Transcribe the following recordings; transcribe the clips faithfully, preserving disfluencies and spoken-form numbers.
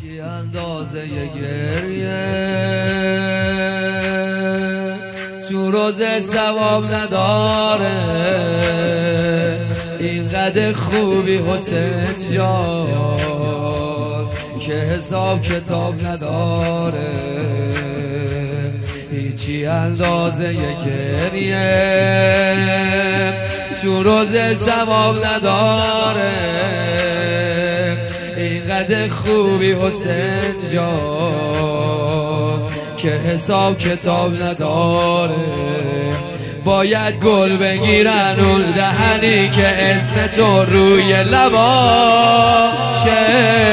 هیچی اندازه گریه تو روز ثواب نداره، اینقدر خوبی حسین جان که حساب کتاب نداره. هیچی اندازه گریه تو روز ثواب نداره، اینقدر خوبی حسین جان که حساب کتاب نداره. باید گل بگیرن اون دهنی که اسم تو روی لباشه،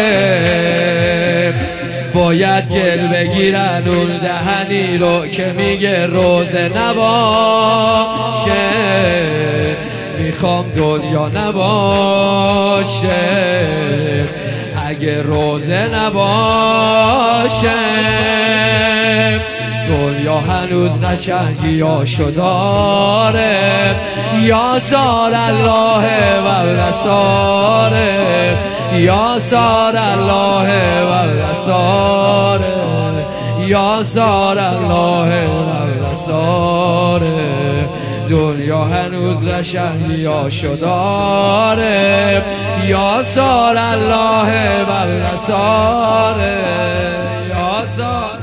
باید گل بگیرن اون دهنی رو که میگه روز نباشه. میخوام دنیا نباشه اگه روزه نباشه. دنیا هنوز قشنگیاشو داره، یا سار الله و نصاره، یا سار الله و نصاره، یا سار الله و نصاره. دنیا هنوز قشنگیاشو داره، یا سار الله و نصاره، یا سار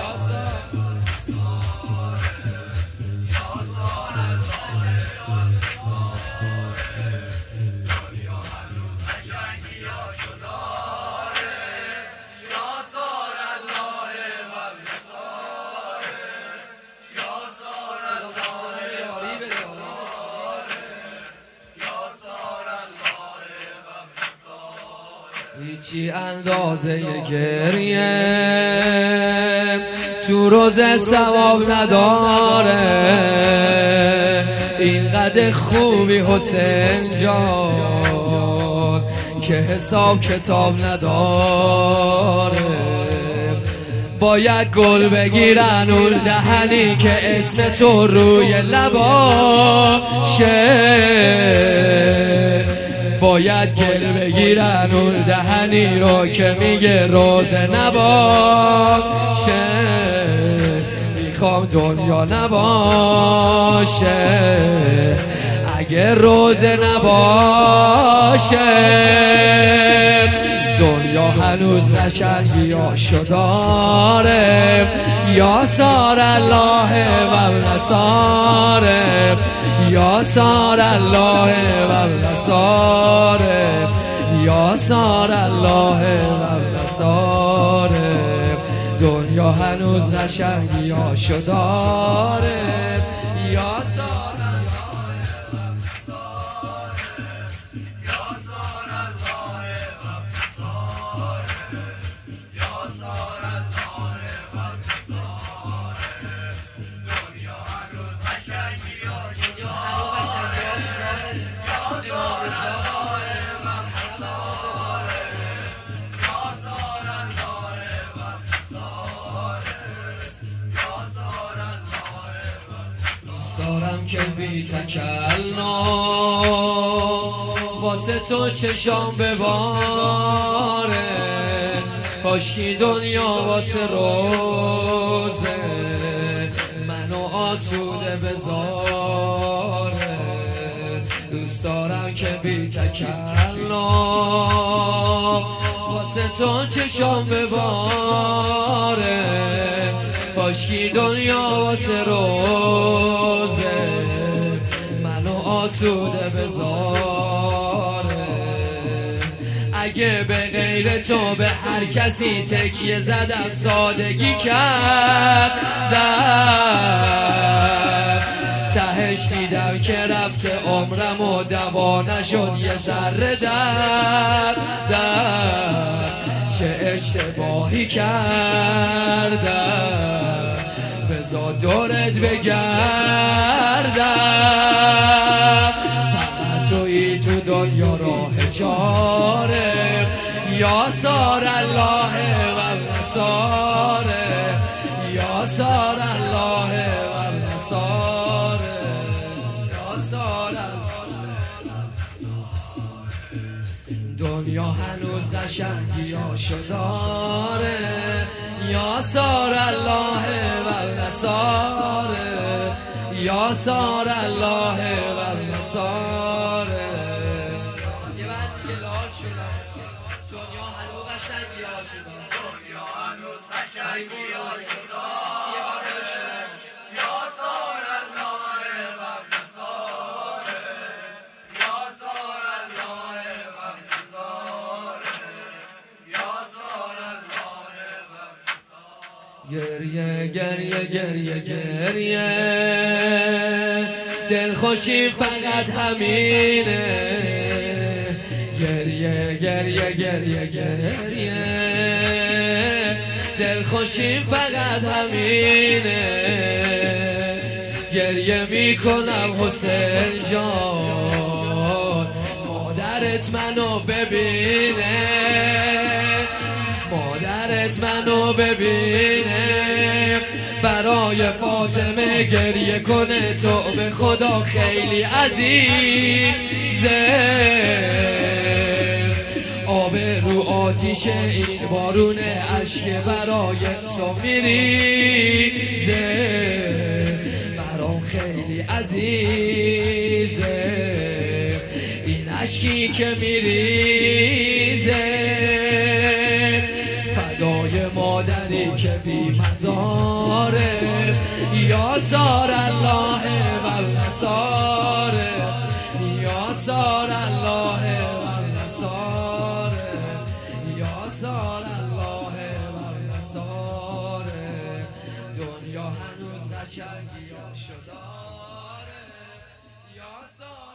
هیچی اندازه گریه تو روز ثواب نداره، اینقدر خوبی حسین جان که حساب کتاب نداره. باید گل بگیرن اون دهنی که اسم تو روی لباشه، باید گل بگیرن اون دهنی رو که میگه روز نباشه. میخوام دنیا نباشه اگه روز نباشه. دنیا هنوز قشنگیاشو داره، یا سار الله و نصاره، یا سار الله و نصاره، یا سار الله و نصاره. دنیا هنوز قشنگیاشو داره، یا سار دارم که بی تکلنا واسه تو چشام بباره، کاشکی دنیا واسه روزه منو آسوده بذاره. دوست دارم که بی تکلنا واسه تو چشام بباره، کاشکی دنیا واسه روزه منو آسوده بذاره. اگه به غیر تو به هر کسی تکیه زدم سادگی کردم، تهش دیدم که رفته عمرم و دوا نشد یه ذره دردم. چه اشتباهی کردم بذار دورت بگردم، فقط تویی تو دنیا راه چاره، یا سار الله و نصاره، یا سار الله و نصاره، یا سار الله. دنیا هنوز قشنگی هاشو داره یا سار الله و نصاره یا سار الله و نصاره. یه بعد دیگه لال شدم دنیا هنوز قشنگی هاشو داره دنیا هنوز قشنگی هاشو داره یه بعد بشنم یا سار الله و نصاره یا سار الله و نصاره یا سار الله و نصاره. گریه گریه گریه گریه دلخوشی فقط همینه گریه گریه گریه گریه دلخوشی فقط همینه گریه میکنم حسین جان مادرت منو ببینه مادرت منو ببینه برای فاطمه گریه کنه تو به خدا خیلی عزیزه آب رو آتیش این بارون اشک برای تو میریزه برام خیلی عزیزه این اشکی که میریزه فدای مادری که بی مزاره یا سار الله و نصاره یا سار الله و نصاره یا سار الله و نصاره. دنیا هنوز قشنگی هاشو داره یا سار